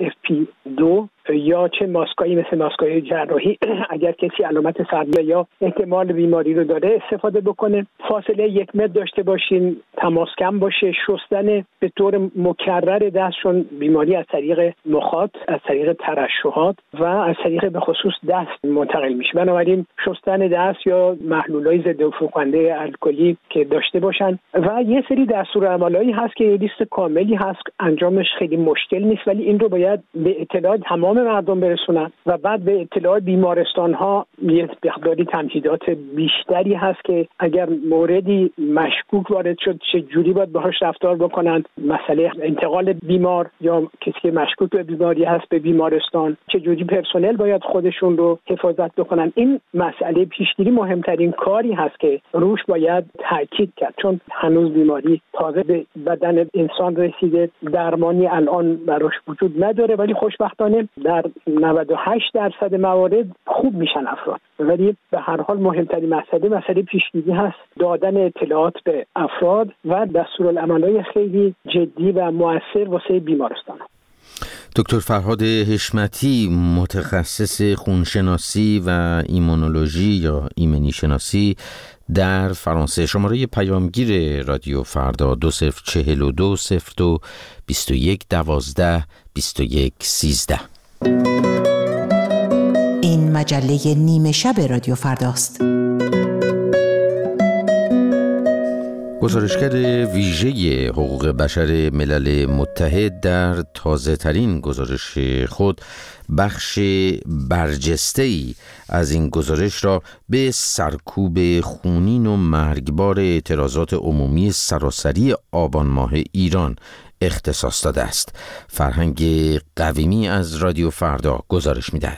FFP2 یا چه ماسکایی مثل ماسکای جراحی اگر کسی علامت سرما یا احتمال بیماری رو داره استفاده بکنه. فاصله 1 متر داشته باشین، تماس کم باشه، شستن به طور مکرر دستشون بیماری از طریق مخاط، از طریق ترشحات و از طریق به خصوص دست منتقل میشه. بنابراین شستن دست یا محلولای ضد عفونی‌کننده الکلی که داشته باشن و یه سری دستورالعملایی هست که لیست کاملی هست، انجامش خیلی مشکل نیست، ولی این رو باید به اطلاع تمام به مردم برسونن و بعد به اطلاع بیمارستان ها یه مقداری تمهیدات بیشتری هست که اگر موردی مشکوک وارد شد چه جوری باید باهاش رفتار بکنن، مسئله انتقال بیمار یا کسی که مشکوک به بیماری هست به بیمارستان چه جوری پرسنل باید خودشون رو حفاظت بکنن. این مسئله پیشگیری مهمترین کاری هست که روش باید تاکید کرد، چون هنوز بیماری تازه به بدن انسان رسیده، درمانی الان براش وجود نداره، ولی خوشبختانه در 98% موارد خوب میشن افراد. ولی به هر حال مهمترین مسئله پیشگیری هست، دادن اطلاعات به افراد و دستورالعمل‌های خیلی جدی و مؤثر واسه بیمارستان. دکتر فرهاد حشمتی، متخصص خونشناسی و ایمونولوژی یا ایمنی شناسی در فرانسه، شماره پیامگیر رادیو فردا 2042 02 21 12 21 13. این مجله نیمه شب رادیو فرداست. گزارشگر ویژه حقوق بشر ملل متحد در تازه ترین گزارش خود بخش برجسته‌ای از این گزارش را به سرکوب خونین و مرگبار اعتراضات عمومی سراسری آبان ماه ایران اختصاص داده است. فرهنگ قویمی از رادیو فردا گزارش می‌دهد.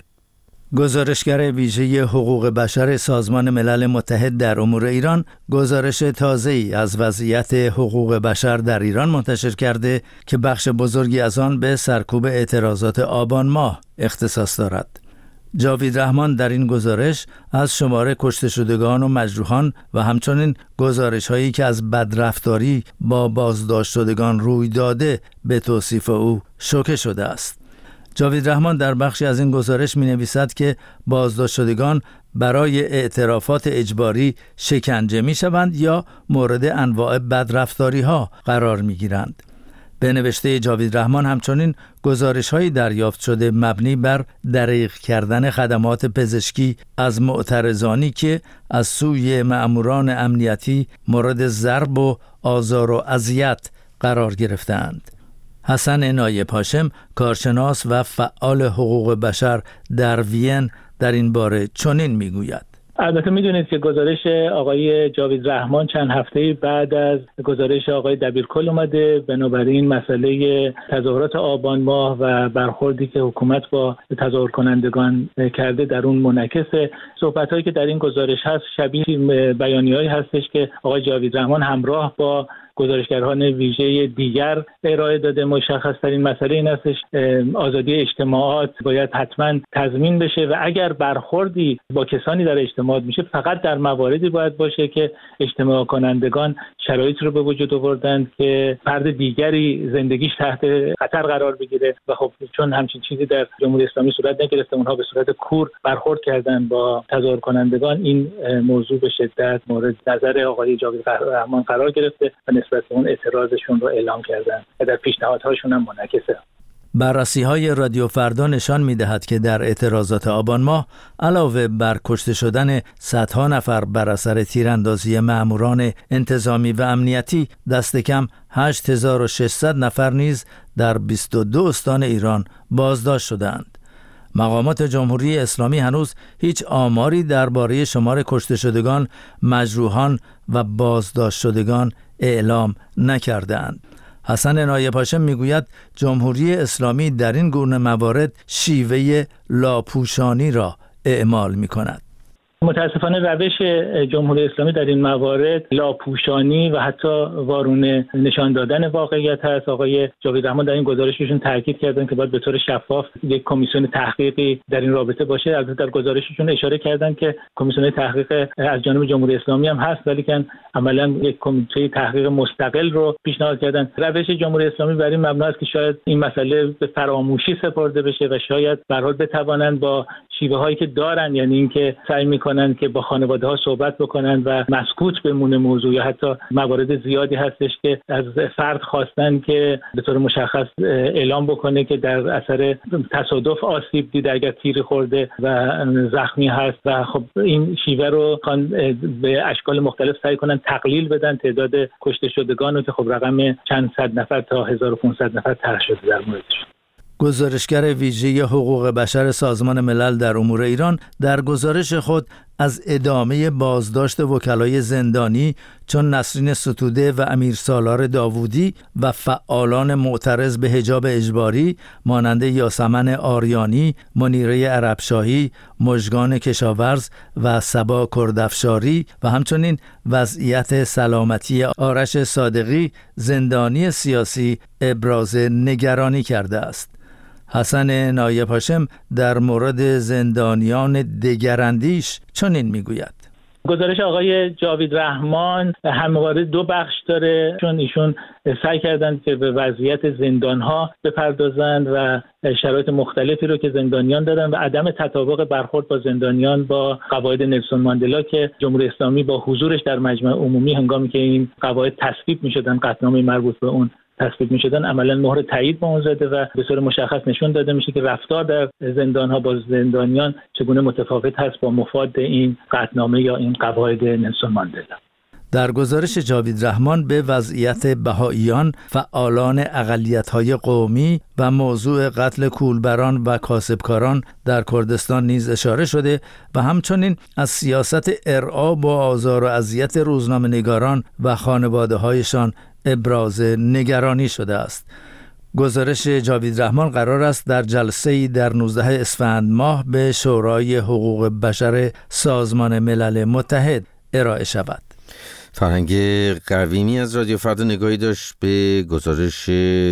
گزارشگر ویژه حقوق بشر سازمان ملل متحد در امور ایران گزارش تازه‌ای از وضعیت حقوق بشر در ایران منتشر کرده که بخش بزرگی از آن به سرکوب اعتراضات آبان ماه اختصاص دارد. جاوید رحمان در این گزارش از شمار کشته شدگان و مجروحان و همچنین گزارش‌هایی که از بدرفتاری با بازداشت شدگان روی داده به توصیف او شوکه شده است. جاوید رحمان در بخشی از این گزارش می‌نویسد که بازداشت شدگان برای اعترافات اجباری شکنجه می‌شوند یا مورد انواع بدرفتاری‌ها قرار می‌گیرند. به نوشته جاوید رحمان همچنین گزارش‌هایی دریافت شده مبنی بر دریغ کردن خدمات پزشکی از معترضانی که از سوی مأموران امنیتی مورد ضرب و آزار و اذیت قرار گرفتند. حسن نایب هاشم، کارشناس و فعال حقوق بشر در وین، در این باره چنین میگوید: البته میدونید که گزارش آقای جاوید رحمان چند هفته بعد از گزارش آقای دبیرکل اومده، بنابراین مسئله تظاهرات آبان ماه و برخوردی که حکومت با تظاهر کنندگان کرده در اون منعکسه. صحبت‌هایی که در این گزارش هست شبیه بیانیه‌ای هستش که آقای جاوید رحمان همراه با گزارشگران ویژه دیگر ارائه داده. مشخص‌ترین مسئله این هستش آزادی اجتماعات باید حتما تضمین بشه و اگر برخوردی با کسانی در اجتماعات میشه فقط در مواردی باید باشه که اجتماع کنندگان شرایط رو به وجود آوردند که فرد دیگری زندگیش تحت خطر قرار بگیره و خب چون همچین چیزی در جمهوری اسلامی صورت نگرفته، اونها به صورت کور برخورد کردن با تظاهر کنندگان، این موضوع به شدت مورد نظر آقای جاوید رحمان قرار گرفته و نسبت به اون اعتراضشون رو اعلام کردن و در پیشنهادهاشون هم منعکسه. بررسی‌های رادیو فردا نشان می‌دهد که در اعتراضات آبان ماه علاوه بر کشته شدن صدها نفر بر اثر تیراندازی مأموران انتظامی و امنیتی، دست کم 8600 نفر نیز در 22 استان ایران بازداشت شدند. مقامات جمهوری اسلامی هنوز هیچ آماری درباره شمار کشته شدگان، مجروحان و بازداشت شدگان اعلام نکردند. حسن نایب هاشم میگوید جمهوری اسلامی در این گونه موارد شیوه لاپوشانی را اعمال می‌کند. متاسفانه روش جمهوری اسلامی در این موارد لاپوشانی و حتی وارونه نشان دادن واقعیت هست. آقای جاوید رحمان در این گزارششون تاکید کردن که باید به طور شفاف یک کمیسیون تحقیقی در این رابطه باشه. البته در گزارششون اشاره کردن که کمیسیون تحقیق از جانب جمهوری اسلامی هم هست، ولی که عملاً یک کمیته تحقیق مستقل رو پیشنهاد کردن. روش جمهوری اسلامی بر این مبنا است که شاید این مسئله به فراموشی سپرده بشه و شاید به هر حال بتوانند با شیوه هایی که دارن، یعنی اینکه سعی میکنن که با خانواده ها صحبت بکنن و مسکوت بمونه موضوع، یا حتی موارد زیادی هستش که از فرد خواستن که به طور مشخص اعلام بکنه که در اثر تصادف آسیب دیده اگر تیری خورده و زخمی هست و خب این شیوه رو به اشکال مختلف سعی کنن تقلیل بدن تعداد کشته شدگان رو که خب رقم چند صد نفر تا 1500 نفر طرح شده در موردش. گزارشگر ویژه حقوق بشر سازمان ملل در امور ایران در گزارش خود از ادامه بازداشت وکلای زندانی چون نسرین ستوده و امیر سالار داوودی و فعالان معترض به حجاب اجباری مانند یاسمن آریانی، منیره عربشاهی، مژگان کشاورز و صبا کردافشاری و همچنین وضعیت سلامتی آرش صادقی زندانی سیاسی ابراز نگرانی کرده است. حسن نایب هاشم در مورد زندانیان دگراندیش چنین میگوید: گزارش آقای جاوید رحمان همواره دو بخش داره، چون ایشون سعی کردند که به وضعیت زندانها بپردازند و شرایط مختلفی رو که زندانیان دارن و عدم تطابق برخورد با زندانیان با قواعد نلسون ماندلا که جمهوری اسلامی با حضورش در مجمع عمومی هنگامی که این قواعد تصویب می‌شدن، قطعنامه مربوط به اون تصویب می‌شدن، عملاً مهر تایید به اون زده و به صورت مشخص نشون داده میشه که رفتار در زندان‌ها با زندانیان چگونه متفاوت هست با مفاد این قطعنامه یا این قواعد نلسون ماندلا. در گزارش جاوید رحمان به وضعیت بهائیان، فعالان اقلیت‌های قومی و موضوع قتل کولبران و کاسبکاران در کردستان نیز اشاره شده و همچنین از سیاست ارعاب و آزار و اذیت روزنامه‌نگاران و خانواده‌هایشان ابراز نگرانی شده است. گزارش جاوید رحمان قرار است در جلسه‌ای در 19 اسفند ماه به شورای حقوق بشر سازمان ملل متحد ارائه شود. فرهنگ قویمی از رادیو فردا نگاهی داشت به گزارش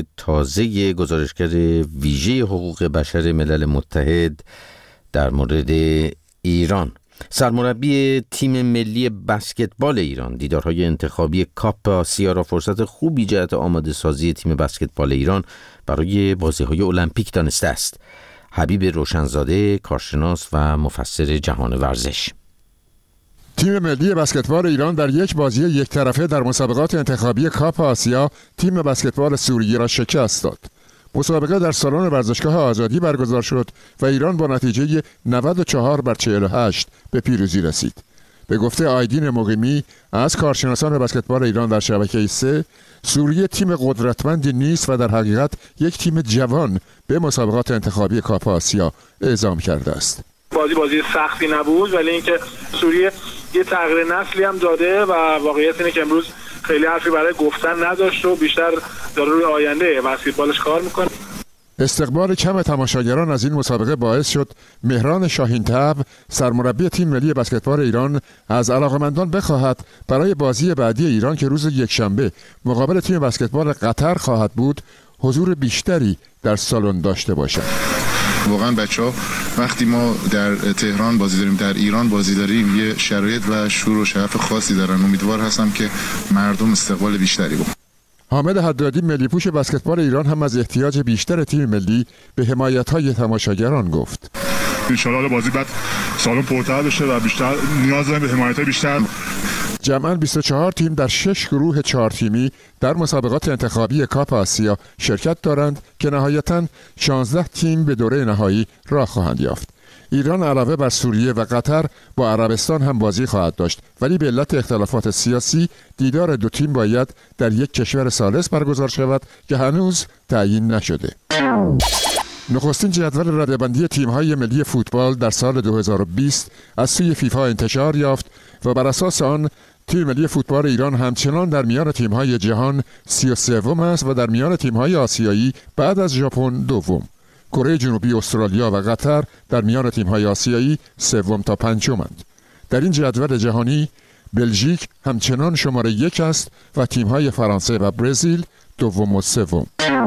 تازه گزارشگر ویژه حقوق بشر ملل متحد در مورد ایران. سرمربی تیم ملی بسکتبال ایران دیدارهای انتخابی کاپ آسیا را فرصت خوبی جهت آماده سازی تیم بسکتبال ایران برای بازی‌های المپیک دانسته است. حبیب روشنزاده، کارشناس و مفسر جهان ورزش: تیم ملی بسکتبال ایران در یک بازی یک طرفه در مسابقات انتخابی کاپ آسیا تیم بسکتبال سوریه را شکست داد. مسابقه در سالن ورزشگاه آزادی برگزار شد و ایران با نتیجه 94-48 به پیروزی رسید. به گفته آیدین مقیمی از کارشناسان بسکتبال ایران در شبکه 3، سوریه تیم قدرتمندی نیست و در حقیقت یک تیم جوان به مسابقات انتخابی کاپ آسیا اعزام کرده است. بازی سختی نبود، ولی اینکه سوریه یه تغییر نسلی هم داده و واقعیت اینه که امروز خیلی حرفی برای گفتن نداشت و بیشتر داره روی آینده بسکتبالش کار میکنه. استقبال کم تماشاگران از این مسابقه باعث شد مهران شاهین‌طبع سرمربی تیم ملی بسکتبال ایران از علاقمندان بخواهد برای بازی بعدی ایران که روز یکشنبه مقابل تیم بسکتبال قطر خواهد بود حضور بیشتری در سالن داشته باشند. واقعا بچه‌ها وقتی ما در تهران بازی داریم، در ایران بازی داریم، یه شرایط و شور و شعف خاصی دارن. امیدوار هستم که مردم استقبال بیشتری بکنن. حامد حدادی ملی‌پوش بسکتبال ایران هم از احتیاج بیشتر تیم ملی به حمایت‌های تماشاگران گفت. ان شاءالله بازی بعد سالن پرتر بشه و بیشتر نیاز داریم به حمایت‌های بیشتر. جمعاً 24 تیم در 6 گروه 4 تیمی در مسابقات انتخابی کاپ آسیا شرکت دارند که نهایتاً 16 تیم به دوره نهایی راه خواهند یافت. ایران علاوه بر سوریه و قطر با عربستان هم بازی خواهد داشت، ولی به علت اختلافات سیاسی دیدار دو تیم باید در یک کشور ثالث برگزار شود که هنوز تعیین نشده. نخستین جدول رده‌بندی تیم‌های ملی فوتبال در سال 2020 از سوی فیفا انتشار یافت و بر اساس آن تیم ملی فوتبال ایران همچنان در میان تیم‌های جهان 33م است و در میان تیم‌های آسیایی بعد از ژاپن دوم. کره جنوبی، استرالیا و قطر در میان تیم‌های آسیایی سوم تا پنجمند. در این جدول جهانی بلژیک همچنان شماره 1 است و تیم‌های فرانسه و برزیل دوم و سوم.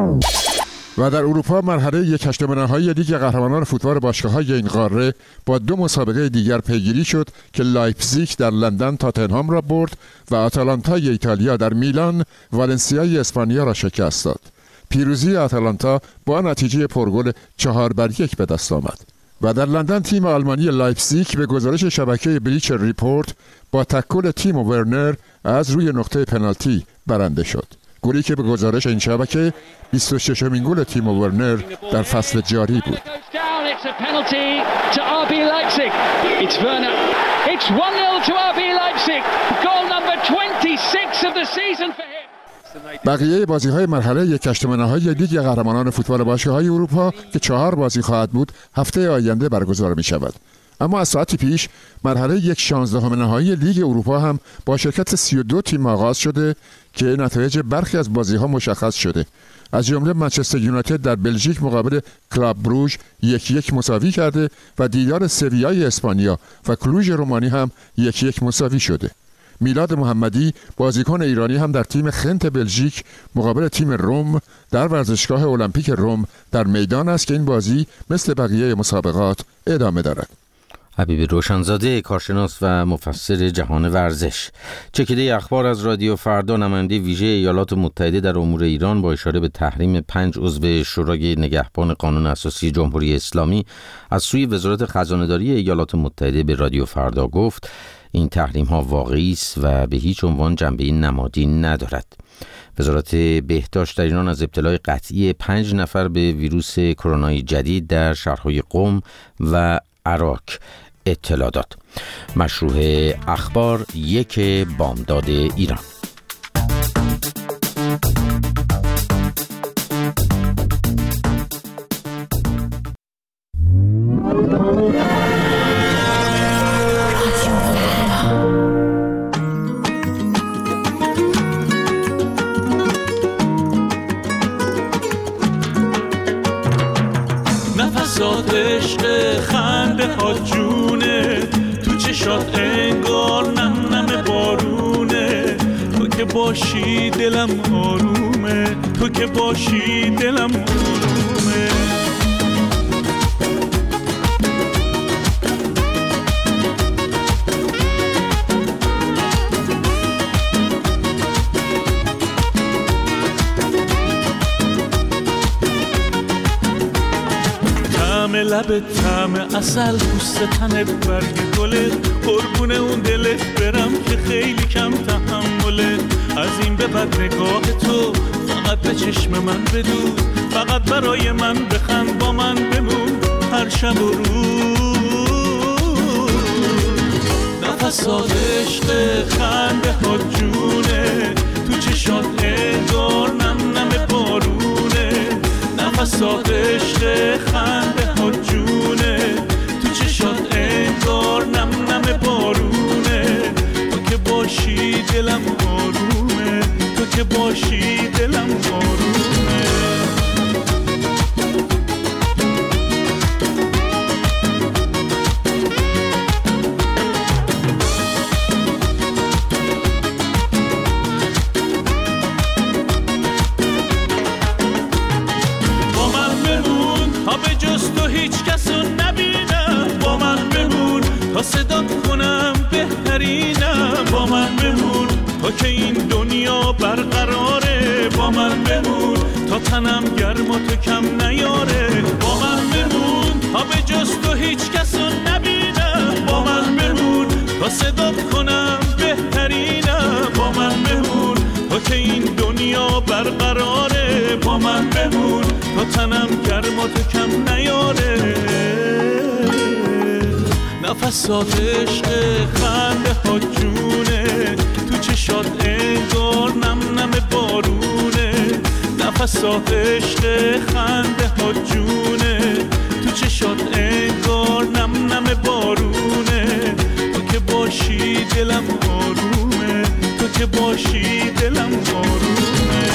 و در اروپا مرحله 1/8 نهایی لیگ قهرمانان فوتبال باشگاه‌های این قاره با 2 مسابقه دیگر پیگیری شد که لایپزیگ در لندن تاتنهام را برد و آتالانتای ایتالیا در میلان والنسیای اسپانیا را شکست داد. پیروزی آتالانتا با نتیجه پرگل 4-1 به دست آمد. و در لندن تیم آلمانی لایپزیگ به گزارش شبکه بلیچر ریپورت با تکل تیم ورنر از روی نقطه پنالتی برنده شد. گلی که به گزارش این شبکه 26مین گل تیم ورنر در فصل جاری بود. بقیه بازی‌های مرحله یک هشتم نهایی لیگ قهرمانان فوتبال باشگاه‌های اروپا که 4 بازی خواهد بود هفته آینده برگزار می‌شود. اما از ساعتی پیش مرحله یک 16 نهایی لیگ اروپا هم با شرکت 32 تیم آغاز شده که نتایج برخی از بازی‌ها مشخص شده. از جمله منچستر یونایتد در بلژیک مقابل کلاب بروژ 1-1 مساوی کرده و دیدار سویای اسپانیا و کلوژ رومانی هم 1-1 مساوی شده. میلاد محمدی بازیکن ایرانی هم در تیم خنت بلژیک مقابل تیم روم در ورزشگاه المپیک روم در میدان است که این بازی مثل بقیه مسابقات ادامه دارد. حبیب روشنزاده، کارشناس و مفسر جهان ورزش. چکیده اخبار از رادیو فردا، نماینده ویژه ایالات متحده در امور ایران با اشاره به تحریم 5 عضو شورای نگهبان قانون اساسی جمهوری اسلامی از سوی وزارت خزانه‌داری ایالات متحده به رادیو فردا گفت این تحریم ها واقعی است و به هیچ عنوان جنبه نمادی ندارد. وزارت بهداشت در ایران از ابتلای قطعی 5 نفر به ویروس کرونای جدید در شهرهای قم و عراق اطلاع داد. مشروع اخبار 1 بامداد ایران. نفسات عشق خنده ها جونه تو چشات انگار نم نم بارونه تو که باشی دلم آرومه تو که باشی دلم آرومه لبت طعم عسل پوست تنت برگ گله قربون اون دلت برم که خیلی کم تحمله از این به بعد نگاه تو فقط به چشم من بدو فقط برای من بخند با من بمون هر شب و روز نفسات عشق خنده ها جونه تو چشات انگار نم نم بارونه نفسات عشق خنده ها جونه تو چشات انگار نم نم بارونه تو که باشی دلم آرومه تو که باشی دلم آرومه تا صدات کنم بهترینم با من بمون تا که این دنیا برقراره با من بمون تا تنم گرم و تو کم نیاره با من بمون تا به جز تو هیچ کسو نبینم با من بمون تا صدات کنم بهترینم با من بمون تا که این دنیا برقراره با من بمون تا تنم گرم و تو کم نیاره نفسات عشق خنده ها جونه تو چشات انگار نم نم بارونه نفسات عشق خنده ها جونه تو چشات انگار نم نم بارونه تو که باشی دلم آرومه تو که باشی دلم آرومه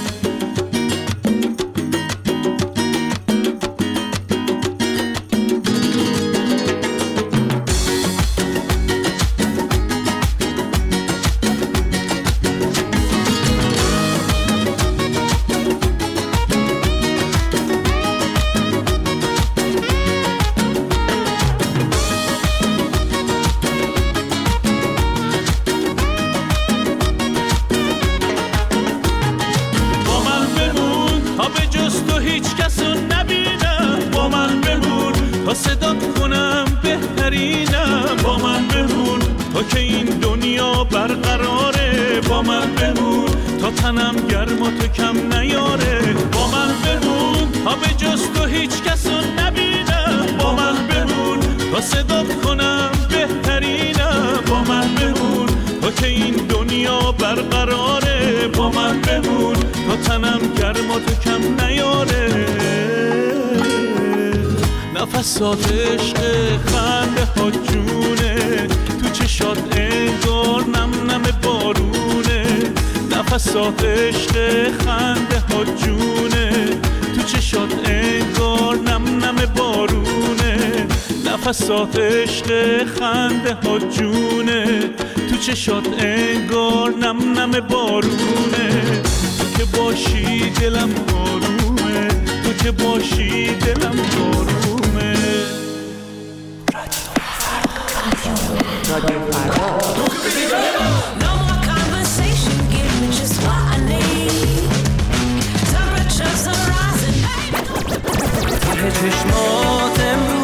تنم گرم و تو کم نیاره با من بمون تا به جز تو هیچ کسو نبینم با من بمون تا صدات کنم بهترینم با من بمون تا که این دنیا برقراره با من بمون نفسات عشق خنده ها جونه، تو چشات انگار نم نم بارونه. نفسات عشق خنده ها جونه، تو چشات انگار نم نم بارونه. نفسات عشق خنده ها جونه، تو چشات انگار نم نم بارونه. تو که باشی دلم آرومه، تو که باشی دلم آرومه. رادیو فردا. چشمات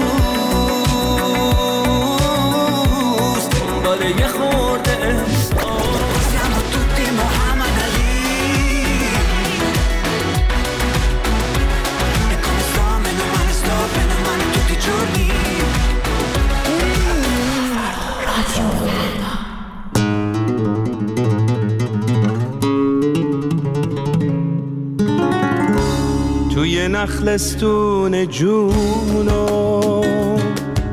امروز دنبال یه خورده احساس. Siamo tutti Muhammad Ali e come sto meno male tutti i giorni. توی نخلستون جونو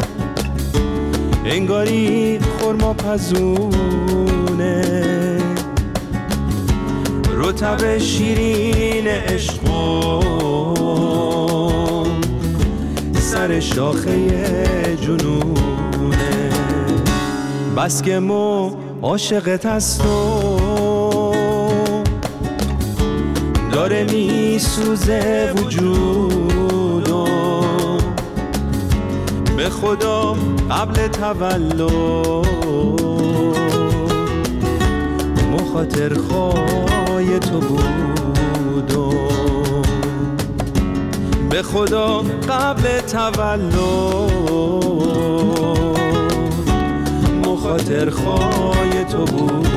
انگاری خرما پزونه، رطب شیرین عشقو سر شاخه جنونه. بس که مو عاشقت هستم داره میسوزه وجودم، به خدا قبل تولد مخاطر خواهی تو بودم، به خدا قبل تولد مخاطر خواهی تو بودم.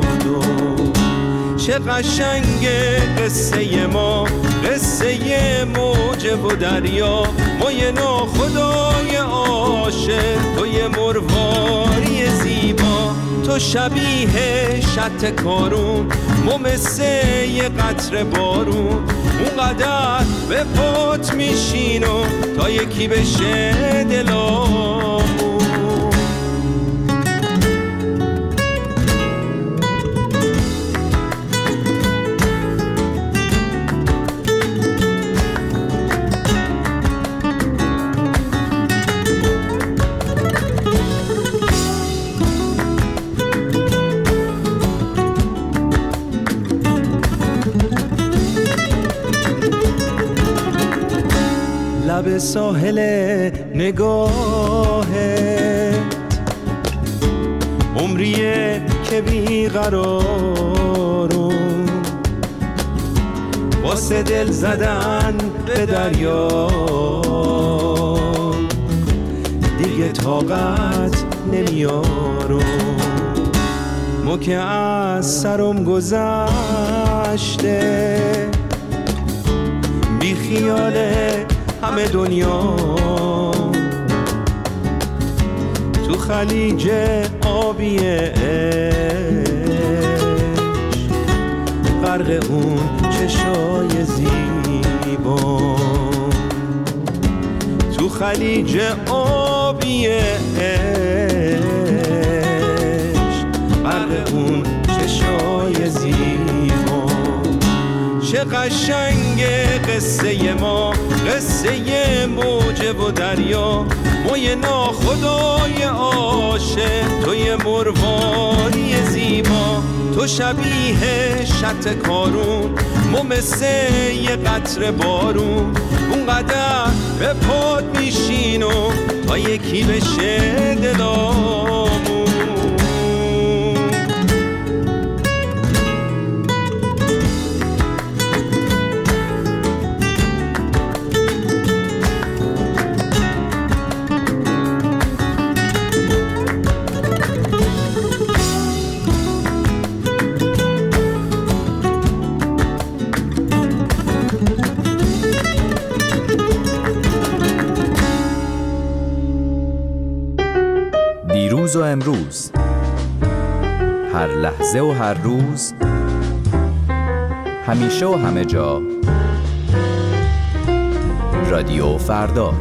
چه قشنگه قصه ما، قصه موج و دریا. ما یه ناخدای عاشق، تو یه مرواری زیبا. تو شبیه شط کارون، ما مثل یه قطره بارون. اونقدر به پات میشینم تا یکی بشه دلامون. لب ساحل نگاهت عمریه که بیقرارم، واسه دل زدن به دریا دیگه طاقت نمیارم. مو که از سرم گذشته بی خیاله همه دنیا، تو خلیج آبی عشق غرق اون چشای زیبا. تو خلیج آبی عشق غرق اون چشای زیبا. چه قشنگه قصه ما، قصه موج و دریا. ما یه ناخدای عاشق، تو یه مرواری زیبا. تو شبیه شط کارون، ما مثل یه قطره بارون. اونقدر به پات میشینم تا یکی بشه دلامون. دیروز و امروز، هر لحظه و هر روز، همیشه و همه جا، رادیو فردا.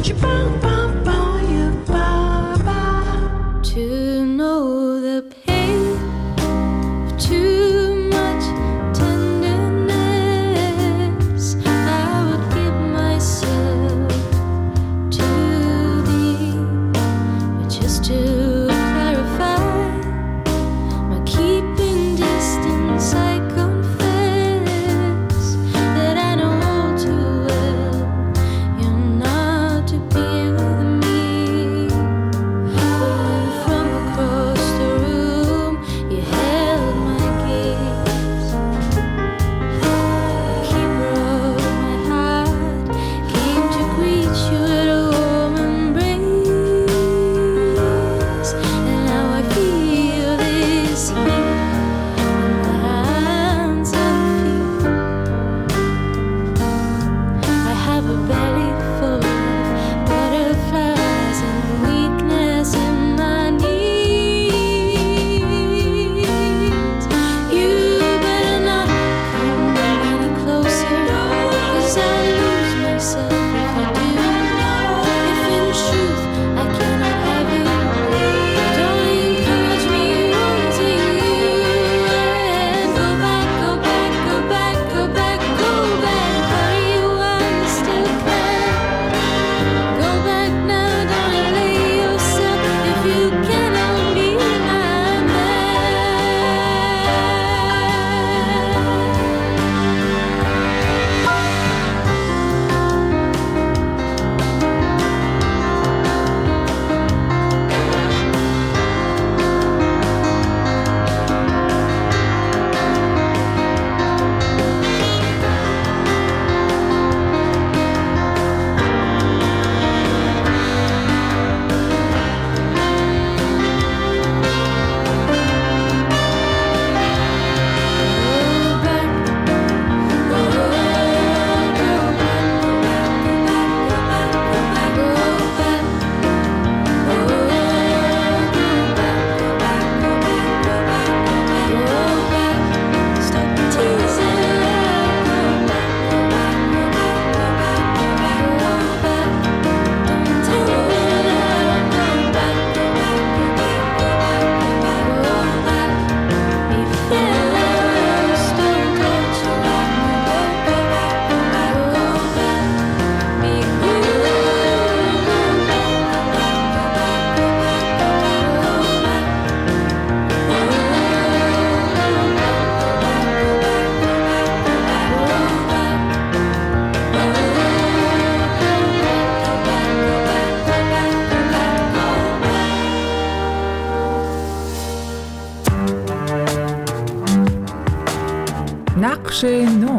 نقش نو.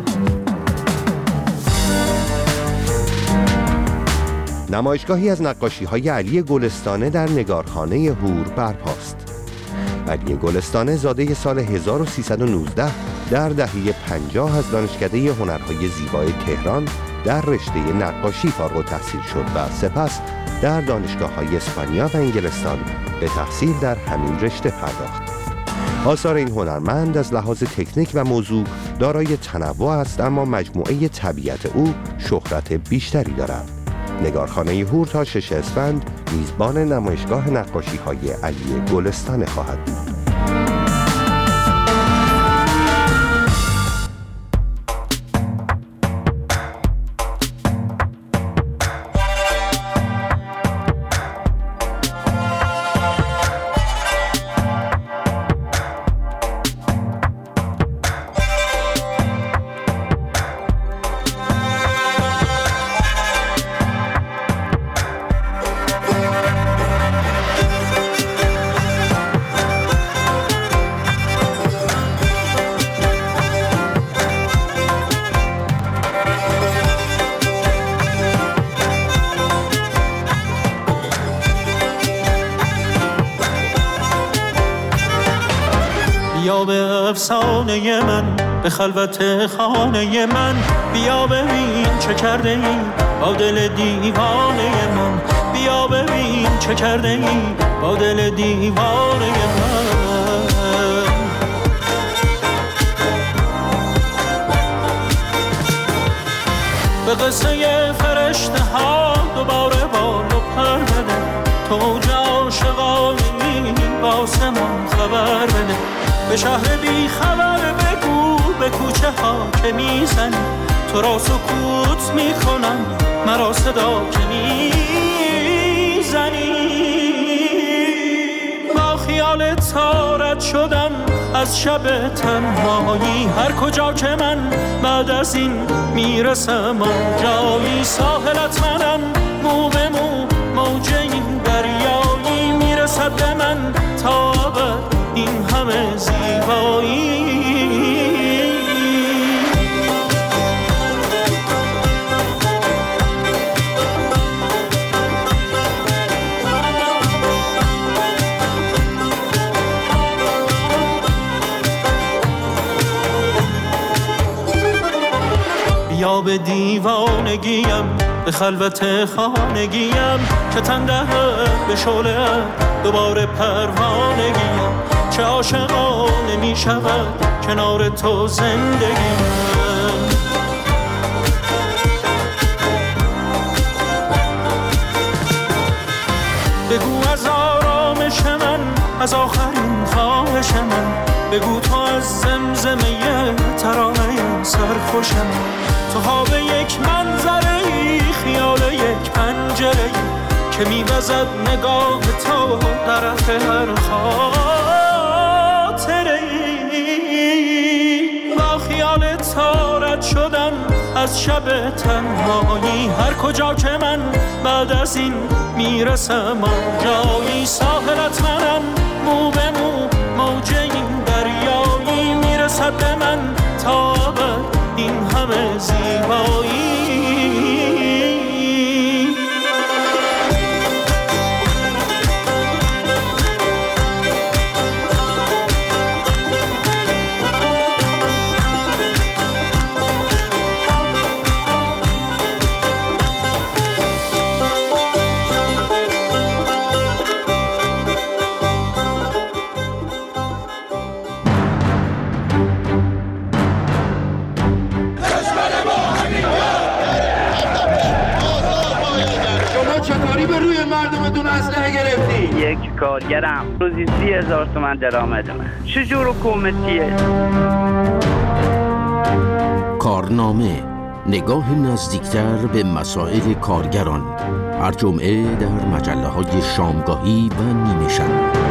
نمایشگاهی از نقاشی‌های علی گلستانه در نگارخانه هور برپاست. علی گلستانه زاده سال 1319 در دهه 50 از دانشکده هنرهای زیبای تهران در رشته نقاشی فارغ التحصیل شد و سپس در دانشگاه‌های اسپانیا و انگلستان به تحصیل در همین رشته پرداخت. آثار این هنرمند از لحاظ تکنیک و موضوع دارای تنوع است، اما مجموعه طبیعت او شهرت بیشتری دارد. نگارخانه هور تا 6 اسفند میزبان نمایشگاه نقاشی‌های علی گلستانه خواهد بود. بیا به افسانه من، به خلوت خانه من، بیا ببین چه کرده ای با دل دیوانه من، بیا ببین چه کرده ای با دل دیوانه من. به قصه فرشته ها دوباره بال و پر بده، تو اوج عاشقانه‌ای باسمان خبر بده. به شهر بی خبر بگو به کوچه ها که میزنی، تو را سکوت میکنم مرا صدا که میزنی. با خیال تارت شدم از شب تنهایی، هر کجا که من بعد از این میرسم آنجایی. ساحلت منم مو به مو، موج این دریایی میرسد به من تا ابد این همه زیبایی. یا به دیوانگیم به خلوت خانگیم، که تن دهد به شعله دوباره پروانگیم. چه عاشقانه می شود کنار تو زندگیم. بگو از آرامش من، از آخرین خواهش من، بگو تو از زمزمه ترانه سرخوش من. تو خواب یک منظره‌ای، خیال یک پنجره‌ای که می‌وزد نگاه تو در عطر هر خاطره‌ای. با خیال تارت شدم از شب تنهایی، هر کجا که من بعد از این میرسم آنجایی. ساحلت منم مو به مو، موج این دریایی میرسد به من تا ابد این همه زیبایی. یک کارگرم روزی 30,000 تومان درآمد من. چجور حکومتیه؟ کارنامه، نگاه نزدیکتر به مسائل کارگران، هر جمعه در مجله‌های شامگاهی و نیمه شب.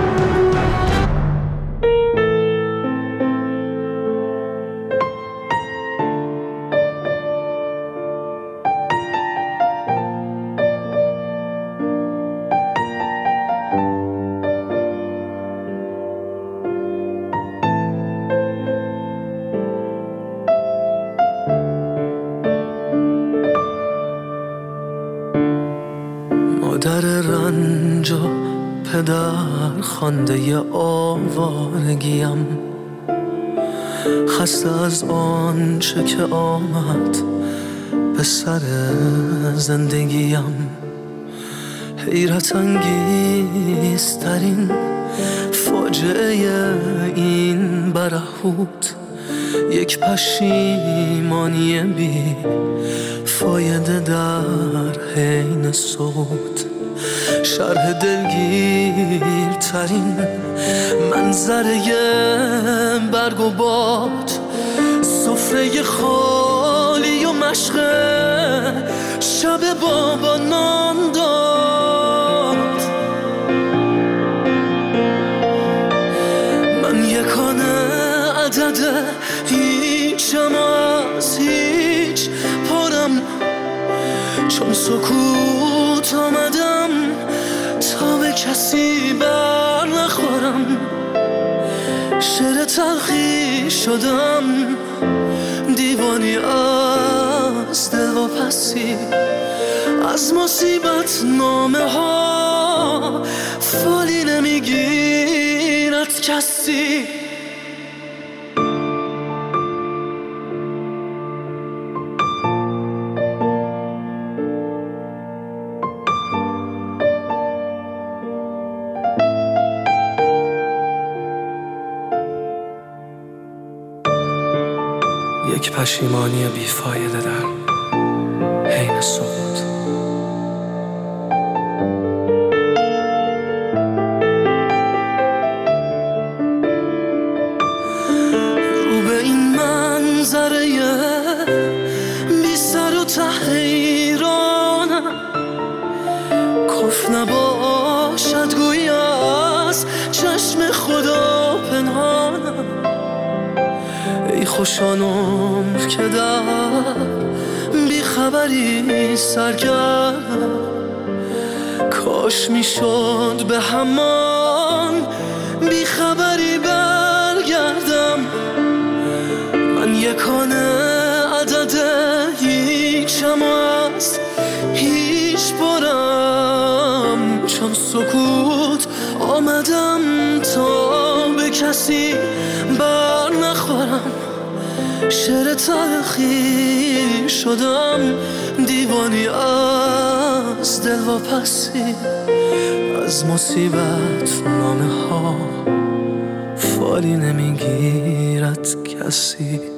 مادر رنج و پدر خانده آوارگیم، خسته از آنچه که آمد به سر زندگیم. حیرت انگیزترین فاجعه این برهوت، یک پشیمانی بی فایده در حین صوت. شرح دلگیرترین منظره برگ و باد، سفره خالی و مشق شب بابا نان داد. من یکانه عدد هیچم از هیچ پرم، چون سکوت آمدم تا به کسی بر نخورم. شعر تلخی شدم، دیوانی از دل و پسی، از مصیبت نامه ها فالی نمیگیرد کسی. یک پشیمانی بیفایده در حین صعود. نباشد گویی از چشم خدا پنهانم. ای خوشانم که در بیخبری سرگردم، کاش میشد به همان بیخبری برگردم. من یکانه عدد هیچم از هیچ بارم، چون سکوت آمدم تا به کسی بر نخورم. شعر تلخی شدم، دیوانی از دل و پسی، از مصیبت نامه ها فالی نمیگیرد کسی.